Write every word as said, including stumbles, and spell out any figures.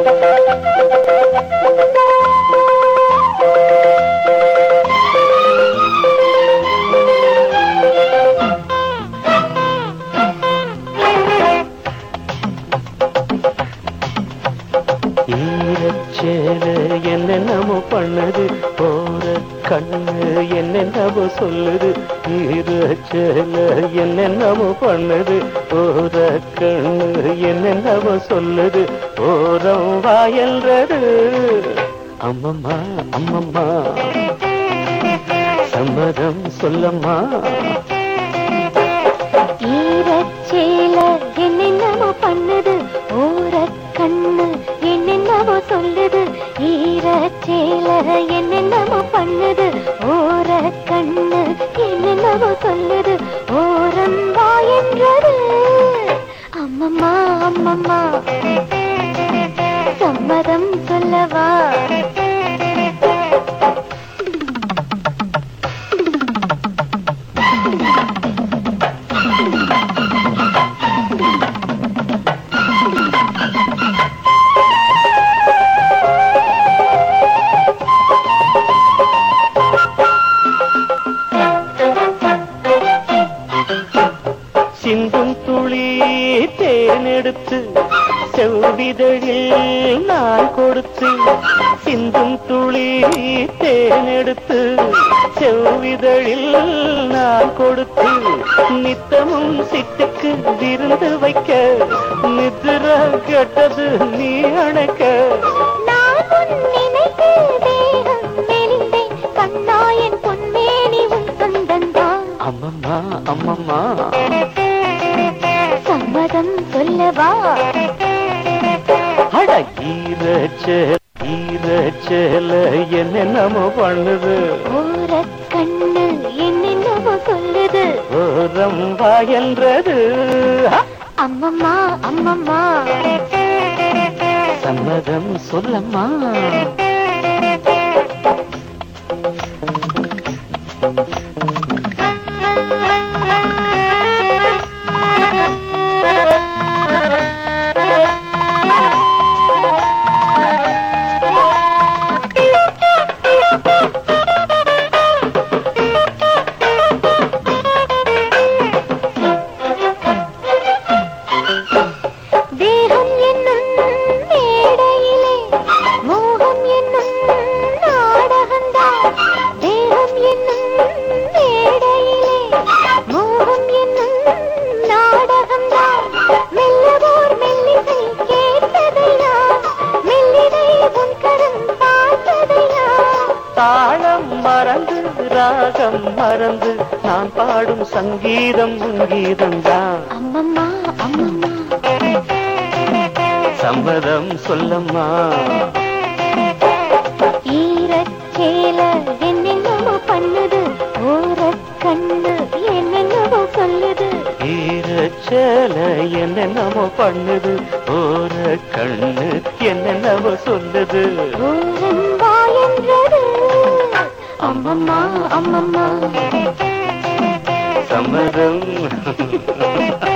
ஈரச்சேல என்னென்னமோ பண்ணது போற கண்ணு என்னென்னமோ சொல்லுது. ஈரச்சேல என்னென்னமோ பண்ணது போற கண்ணு என்னென்னமோ சொல்லுது. ஓரம் வாயல்றது அம்மம்மா அம்மம்மா சம்மதம் சொல்லம்மா. ஈரச்சேல என்னென்னமோ பண்ணுது ஓர கண்ணு என்னென்னவோ சொல்லுது. ஈரச்சேல என்னென்னவோ பண்ணுது ஓர கண்ணு என்னென்னவோ சொல்லுது. ஓரம் வாயென்றது அம்மம்மா அம்மம்மா சம்மதம் சொல்லவா. சிந்தும் துளி தேனெடுத்து செவ்விதழில் நான் கொடுத்து. சிந்தும் துளி தேனெடுத்து செவ்விதழில் நான் கொடுத்து. நித்தமும் சிட்டுக்கு விருந்து வைக்க நிதிர கெட்டது நீ அணைக்க. நான் உன் நினைத்து தேகம் மெலிந்தேன் கண்ணாயன் பொன்மேனி உன் சொந்தந்தான். அம்மம்மா அம்மம்மா சம்மதம் சொல்லவா. அட ஈரச்சேல ஈரச்சேல என்னென்னமோ பண்ணுது ஓர கண்ணு என்னென்னவோ சொல்லுது. ஓரம் வாயல்றது அம்மம்மா அம்மம்மா சம்மதம் சொல்லம்மா. தேகம் என்னும் மேடையிலே மோகம் என்னும் நாடகந்தான். தேகம் என்னும் மேடையிலே மோகம் என்னும் நாடகந்தான். மெல்லவோர் மெல்லிசை கேட்டதையா மெல்லிடை உன் கரம் பார்த்ததையா. தாளம் மறந்து ராகம் மறந்து நான் பாடும் சங்கீதம் உங்கீதம்தான். அம்மம்மா அம்மம்மா சம்மதம் சொல்லம்மா. ஈரச்சேல என்னென்னவோ பண்ணுது ஓர கண்ணு என்னென்னவோ சொல்லுது. ஈரச்சேல என்னென்னமோ பண்ணுது ஓர கண்ணு என்னென்னவோ சொல்லுது. ஓரம் வாயென்றது அம்மம்மா அம்மம்மா சம்மதம்